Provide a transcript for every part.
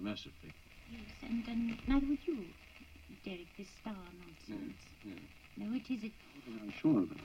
mercifully. Yes, and neither would you, Derek, this star nonsense. Yes. No, it isn't. I'm sure of it.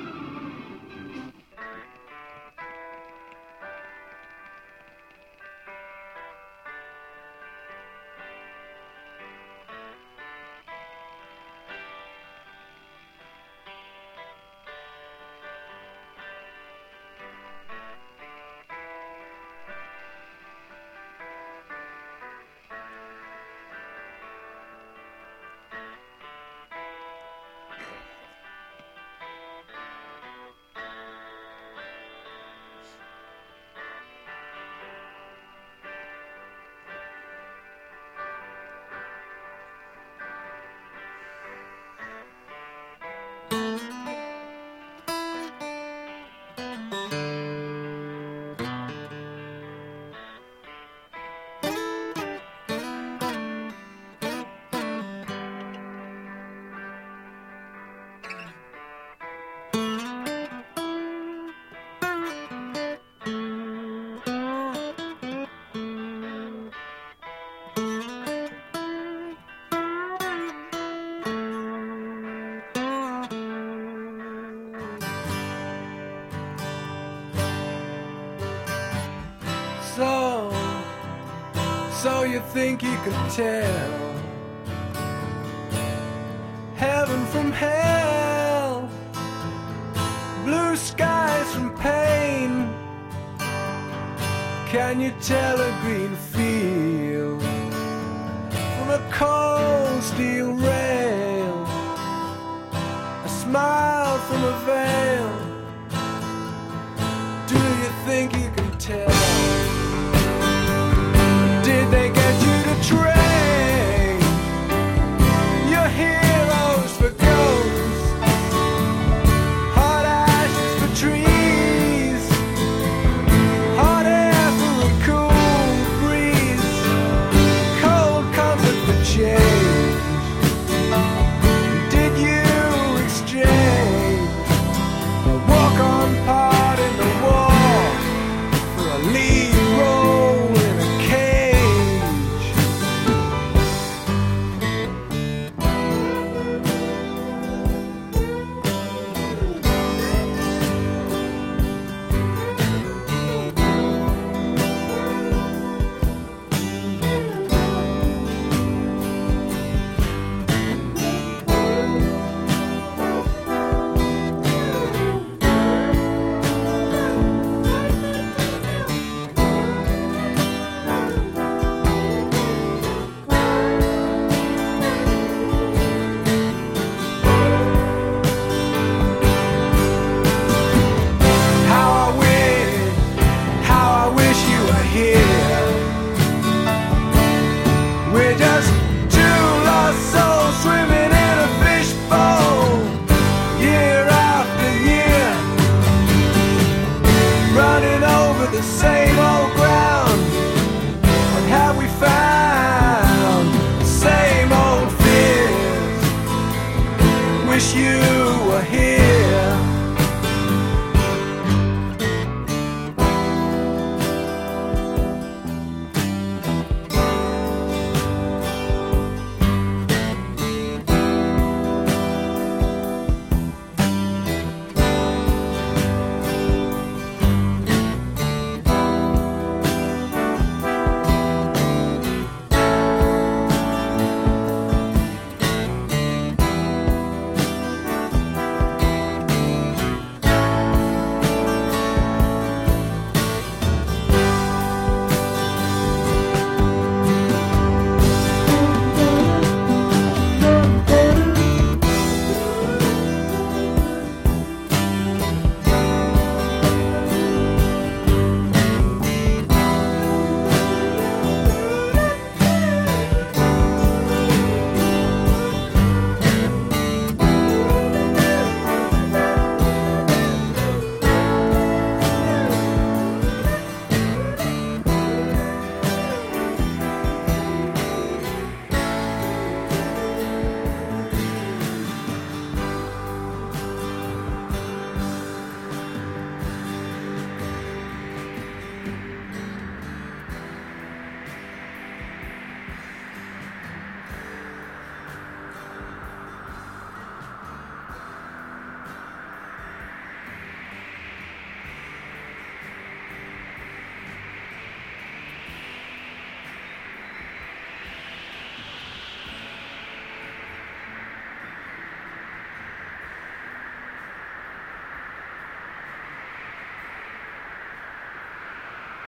So you think you can tell heaven from hell, blue skies from pain? Can you tell a green field from a cold steel rail, a smile from a veil? Do you think you can tell? Did they get you to trade your heroes for ghosts, hot ashes for trees, hot air for a cool breeze, cold comfort for change? Did you exchange a walk-on part in the war for a lead role in a cage? How I wish you were here. We're just two lost souls swimming in a fishbowl, year after year, running over the same old